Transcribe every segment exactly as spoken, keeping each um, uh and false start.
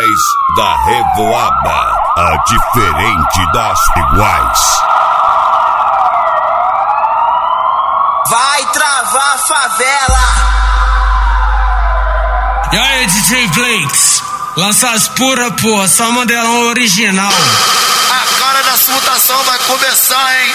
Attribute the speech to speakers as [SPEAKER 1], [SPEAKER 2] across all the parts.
[SPEAKER 1] dez da Revoada, a diferente das iguais.
[SPEAKER 2] Vai travar a favela.
[SPEAKER 3] E aí, D J Blakes, lança as pura, porra, só modelão original.
[SPEAKER 2] A cara da mutação vai começar, hein?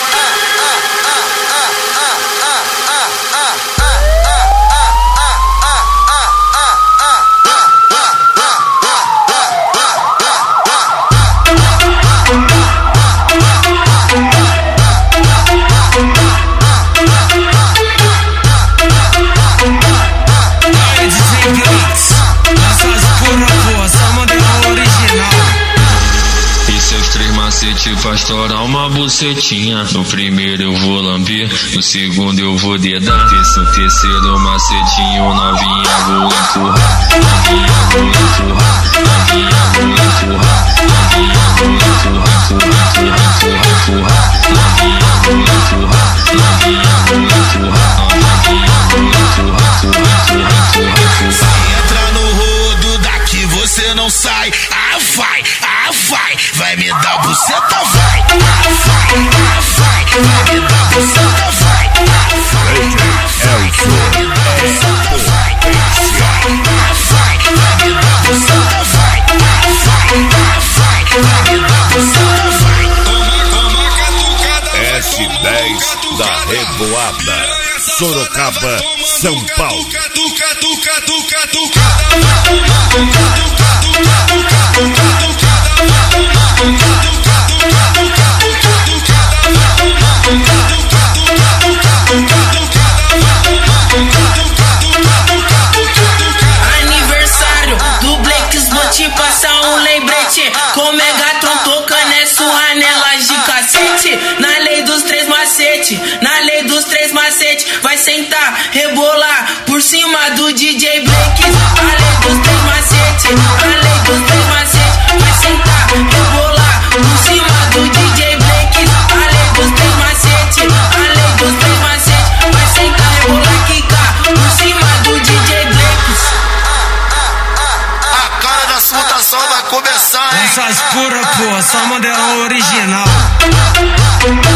[SPEAKER 4] Vai estourar uma bucetinha. No primeiro eu vou lamber, no segundo eu vou dedar. No terceiro macetinho, novinha vou empurrar. Novinha vou empurrar, novinha vou empurrar. Novinha vou empurrar, empurrar, empurrar, empurrar. Novinha vou empurrar, novinha vou empurrar. Novinha vou empurrar, empurrar, empurrar, empurrar.
[SPEAKER 2] Entra no rodo, daqui você não sai. Ah vai, ah vai, vai me dar buceta, vai. Ah vai, ah vai, vai me dar buceta, vai. Ah vai, ah vai, vai me dar buceta, vai. Ah vai, vai me dar buceta, vai. Ah vai, ah vai, vai me dar buceta, vai.
[SPEAKER 1] S dez da Revoada, Sorocaba, São Paulo.
[SPEAKER 5] Aniversário do Blakes, vou te passar um lembrete. Como é gatão tocando é surra nelas de cacete. Na lei dos três macete, na lei dos três macete. Vai sentar, rebolar por cima do D J Blakes. A lei dos três macete, a lei dos três macete. Vai sentar, rebolar por cima do D J Blakes. A lei dos três macete, a lei dos três macete. Vai sentar, rebolar, quicar por cima do D J Blakes.
[SPEAKER 2] A cara da mutação vai começar, hein?
[SPEAKER 3] Lança as pura, porra, só modelão original.